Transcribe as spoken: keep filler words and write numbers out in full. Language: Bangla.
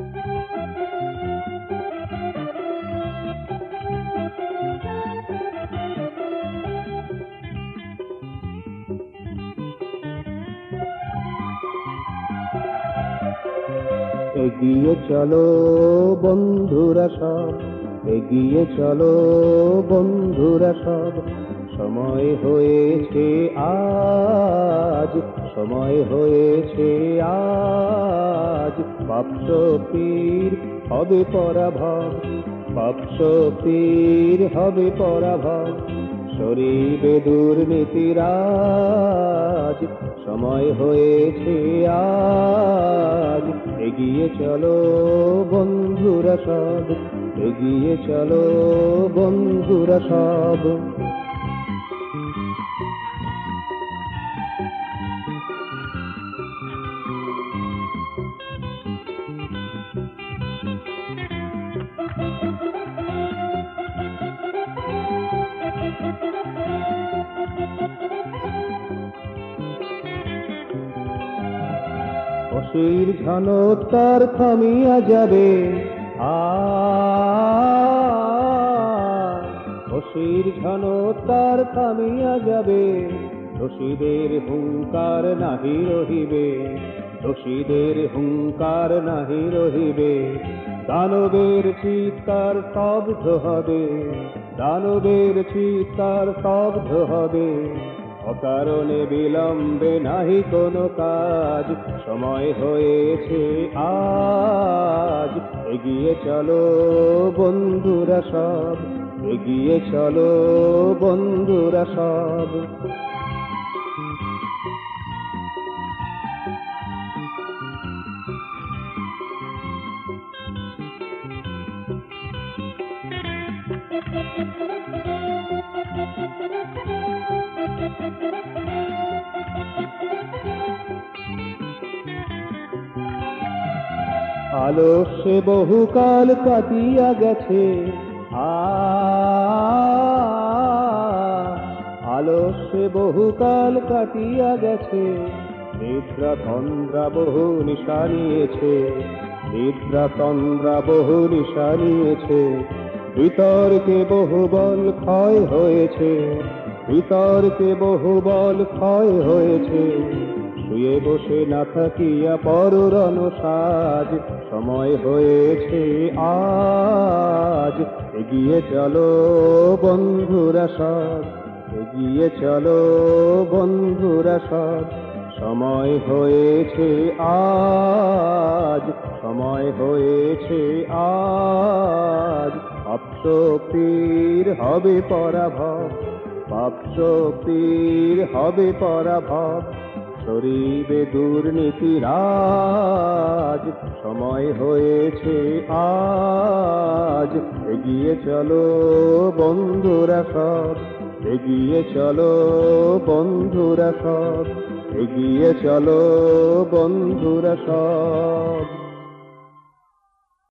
এগিয়ে চলো বন্ধুরা সব, এগিয়ে চলো বন্ধুরা সব, সময় হয়েছে আজ, সময় হয়েছে আজ। পাপ শক্তির হবে পরাভব, পাপ শক্তির হবে পরাভব, শরীরে দুর্নীতিরাজ। সময় হয়েছে আজ, এগিয়ে চলো বন্ধুরা সব, এগিয়ে চলো বন্ধুরা সব। অসির ঝনৎকার থামিয়া যাবে, অসির ঝনৎকার থামিয়া যাবে, দোষীদের হুঙ্কার নাহি রহিবে, দোষীদের হুঙ্কার নাহি রহিবে। দানবের চিৎকার স্তব্ধ হবে, দানবের চিৎকার স্তব্ধ হবে, অকারণে বিলম্বে নাহি কোনো কাজ। সময় হয়েছে আজ, এগিয়ে চলো বন্ধুরা সব, এগিয়ে চলো বন্ধুরা সব। আলস্যে বহুকাল কাটিয়া গেছে, আলস্যে বহুকাল কাটিয়া গেছে, নিদ্রা তন্দ্রা বহু নিশা নিয়েছে, নিদ্রা তন্দ্রা বহু নিশা নিয়েছে। বিতর্কে বহু বল ক্ষয় হয়েছে, বিতর্কে বহু বল ক্ষয় হয়েছে, শুয়ে বসে না থাকিয়া পররণ সাজ। সময় হয়েছে আজ, এগিয়ে চলো বন্ধুরা সব, এগিয়ে চলো বন্ধুরা সব। সময় হয়েছে আজ, সময় হয়েছে আজ। পাপ শক্তির হবে পরাভব, পাপ শক্তির হবে পরাভব, শরীরে দুর্নীতিরাজ। সময় হয়েছে আজ, এগিয়ে চলো বন্ধুরা সব, এগিয়ে চলো বন্ধুরা সব, এগিয়ে চলো বন্ধুরা সব।